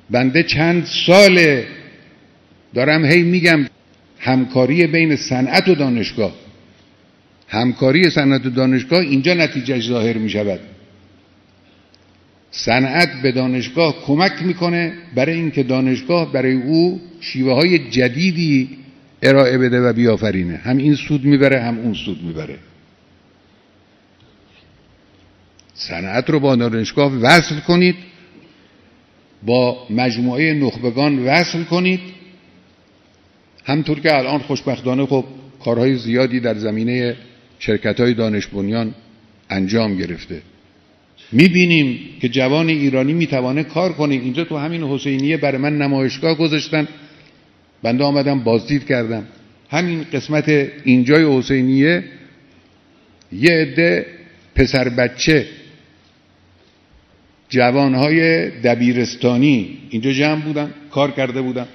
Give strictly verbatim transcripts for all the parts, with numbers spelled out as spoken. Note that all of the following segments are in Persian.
بنده چند ساله دارم هی میگم همکاری بین صنعت و دانشگاه، همکاری صنعت و دانشگاه اینجا نتیجهش ظاهر میشود. صنعت به دانشگاه کمک میکنه برای اینکه دانشگاه برای او شیوه های جدیدی ارائه بده و بیافرینه، هم این سود میبره هم اون سود میبره. صنعت رو با دانشگاه وصل کنید، با مجموعه نخبگان وصل کنید. همطور که الان خوشبختانه خب کارهای زیادی در زمینه شرکت‌های دانش بنیان انجام گرفته. میبینیم که جوان ایرانی میتوانه کار کنه. اینجا تو همین حسینیه برای من نمایشگاه گذاشتن، بنده آمدم بازدید کردم. همین قسمت اینجای حسینیه یه عده پسر بچه جوانهای دبیرستانی اینجا جمع بودن، کار کرده بودن.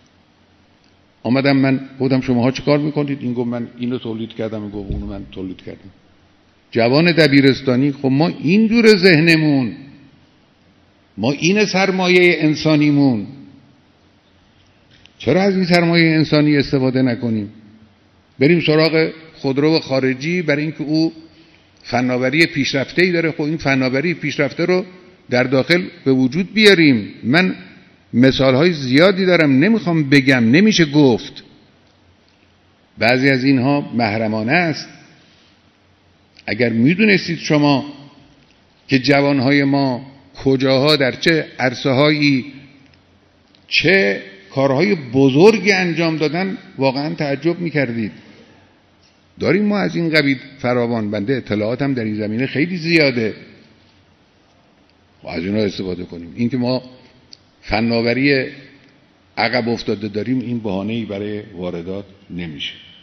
آمدم من بودم شماها چه کار میکنید؟ این گفت من اینو تولید کردم، این گفت اونو من تولید کردم. جوان دبیرستانی. خب ما اینجور ذهنمون، ما این سرمایه انسانیمون، چرا از این سرمایه انسانی استفاده نکنیم؟ بریم سراغ خودرو خارجی برای اینکه او فناوری پیشرفته‌ای داره. خب این فناوری پیشرفته رو در داخل به وجود بیاریم. من مثالهای زیادی دارم، نمیخوام بگم، نمیشه گفت. بعضی از اینها محرمانه است. اگر میدونستید شما که جوانهای ما کجاها در چه عرصه‌هایی چه کارهای بزرگی انجام دادن واقعا تعجب میکردید. داریم ما از این قبیل فراوان. بنده اطلاعاتم در این زمینه خیلی زیاده و از اینا استفاده کنیم. این که ما فناوری عقب افتاده داریم این بهانه‌ای برای واردات نمیشه.